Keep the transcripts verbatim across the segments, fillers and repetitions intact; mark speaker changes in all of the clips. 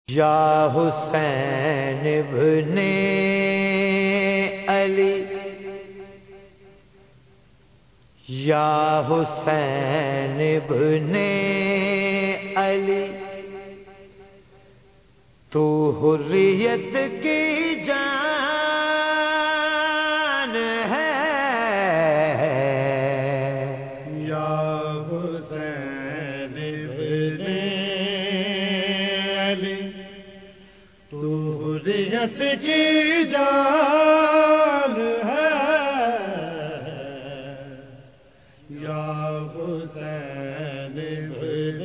Speaker 1: یا حسین ابن علی، یا حسین ابن علی، تو حریت کی جان ہے۔
Speaker 2: یا حسین ابن علی، تو حریت کی جان ہے۔ یا حسین ابن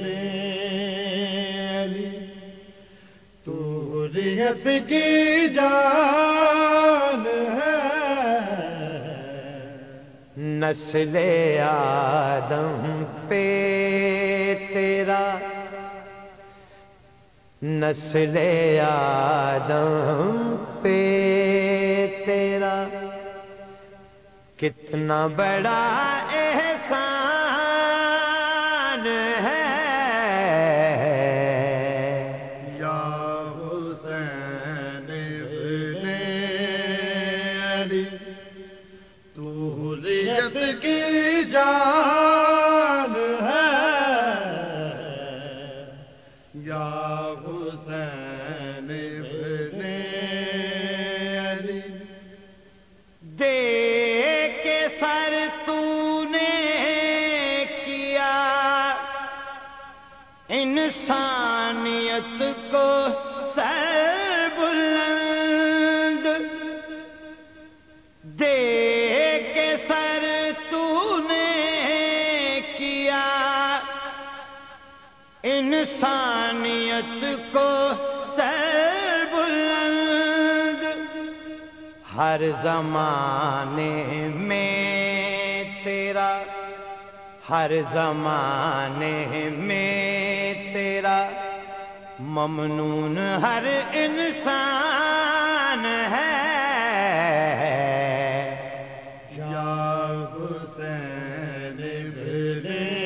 Speaker 2: علی، تو حریت کی جان ہے۔
Speaker 1: نسل آدم پہ تیرا، نسل آدم پہ تیرا کتنا بڑا احسان ہے۔
Speaker 2: یا حسین ابن علی، تو حریت کی جان ہے۔ یا حسین ابن علی،
Speaker 1: دے کے سر تو نے کیا انسانیت کو سر بلند، دے کے سر تو نے کیا انسانیت کو سر بلند۔ ہر زمانے میں تیرا، ہر زمانے میں تیرا ممنون ہر انسان ہے۔
Speaker 2: یا حسین ابن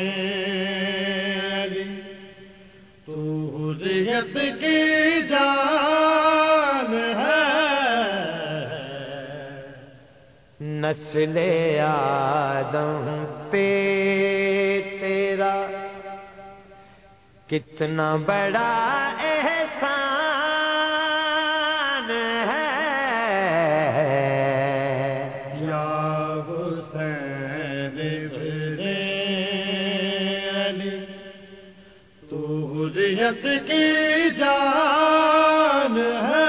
Speaker 2: علی، تو حریت کی جان ہے۔
Speaker 1: نسل آدم پہ تیرا کتنا بڑا احسان ہے۔
Speaker 2: یا حسین ابن علی، تو حریت کی جان ہے۔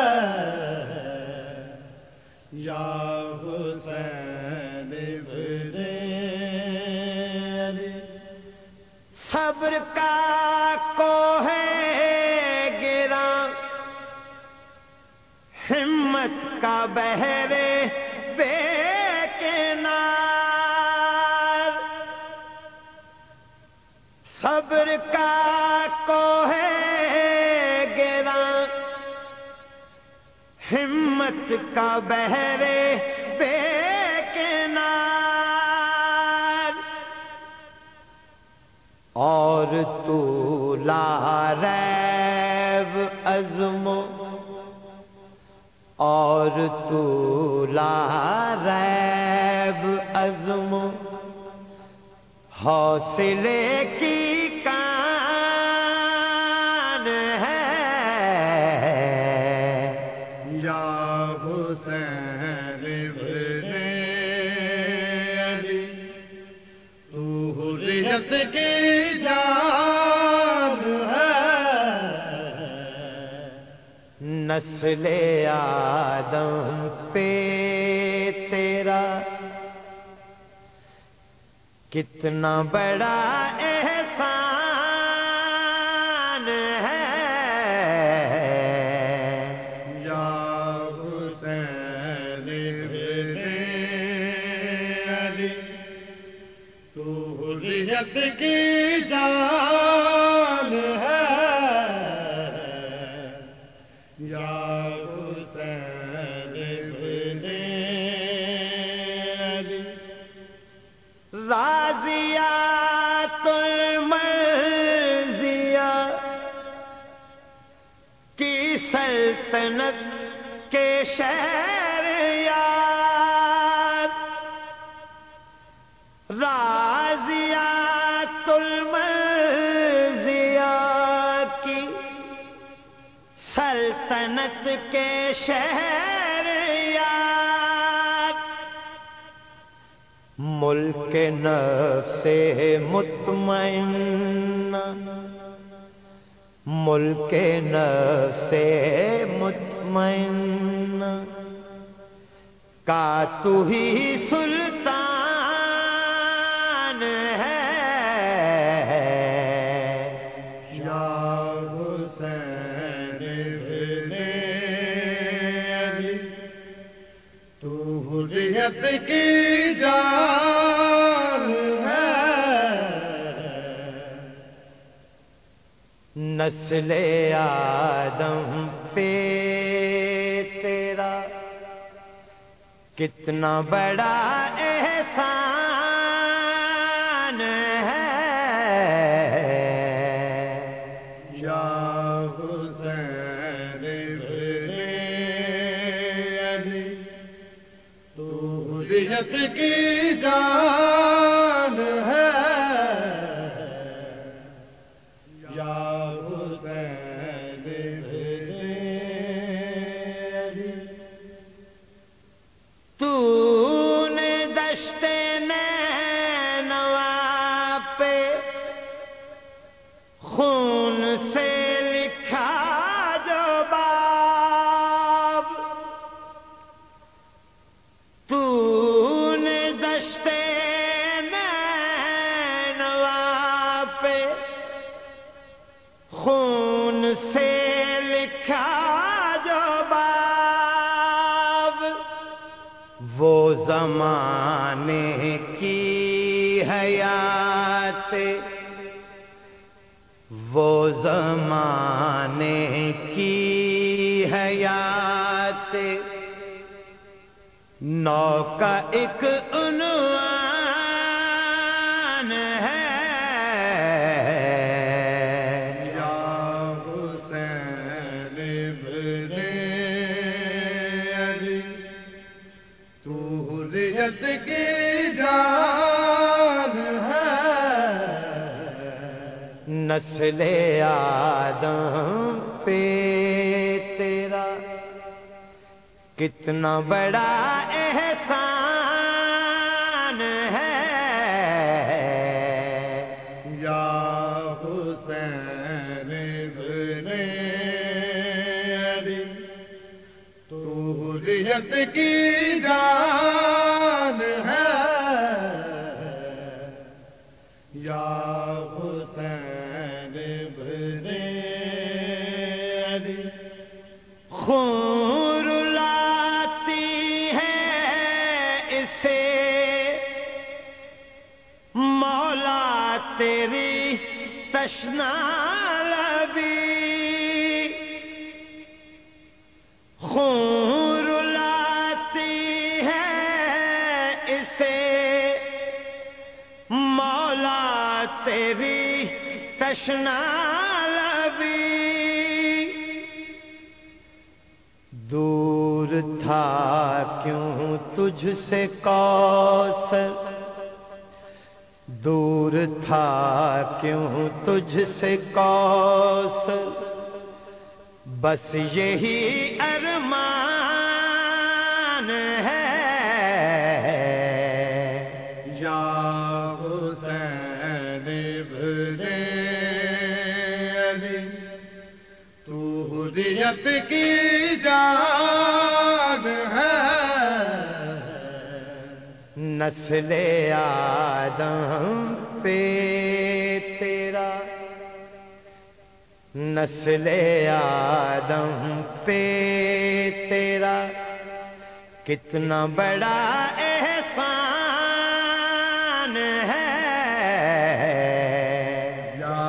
Speaker 2: یا حسین ابن علی،
Speaker 1: صبر کا کوہ گرا، ہمت کا بحر بے کنار، صبر کا کوہ گرا، ہمت کا بحر بے کنار، اور تو لا ریب عزم، اور تو لا ریب عزم، حوصلے کی کان ہے۔
Speaker 2: یا حسین ابن علی، تو حریت کی جان ہے۔
Speaker 1: نسل آدم پہ تیرا کتنا بڑا احسان ہے۔
Speaker 2: یا حسین ابن علی، تو حریت کی جان ہے۔ یا حسین ابن علی،
Speaker 1: راضیات المرضیہ سلطنت کے شہر یار راضیات المرضیہ کی سلطنت کے شہر یار ملک نفس مطمئن ملک نفس مطمئن کا تو ہی سلطان ہے
Speaker 2: یا حسین ابن علی تو حریت کی جان ہے
Speaker 1: نسل آدم پہ تیرا کتنا بڑا احسان ہے
Speaker 2: یا حسین ابن علی تو حریت کی جان ہے یا حسین ابن علی
Speaker 1: تو نے دشت نینوا پہ خون سے لکھا جو باب تو نے دشت نینوا پہ خون سے لکھا جو باب وہ زمانے کی حیات وہ زمانے کی حیات نو کا ایک عنوان ہے
Speaker 2: یا حسین ابن علی تو حریت کی جان ہے
Speaker 1: نسل آدم پہ تیرا کتنا بڑا احسان ہے
Speaker 2: یا حسین ابن علی تو حریت کی جان ہے یا حسین ابن علی
Speaker 1: خون لاتی ہے اسے مولا تیری تشنا لبی خون لاتی ہے اسے مولا تیری تشنا لبی دور تھا کیوں تجھ سے کوثر دور تھا کیوں تجھ سے کوثر بس یہی ارمان ہے
Speaker 2: یا حسین ابن علی تو حریت کی جان ہے
Speaker 1: نسل آدم پہ تیرا نسل آدم پہ تیرا کتنا بڑا احسان ہے
Speaker 2: یا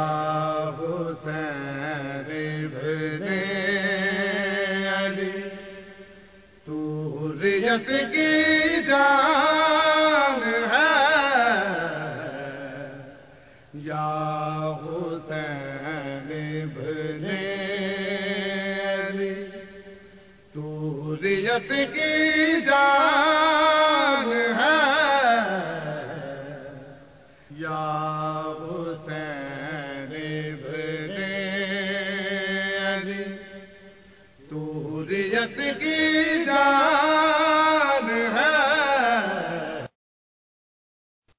Speaker 2: حسین ابن علی تو حریت کی جان ہے یا حسین ابن علی حریت کی جان ہے یا حسین ابن علی تو حریت کی جان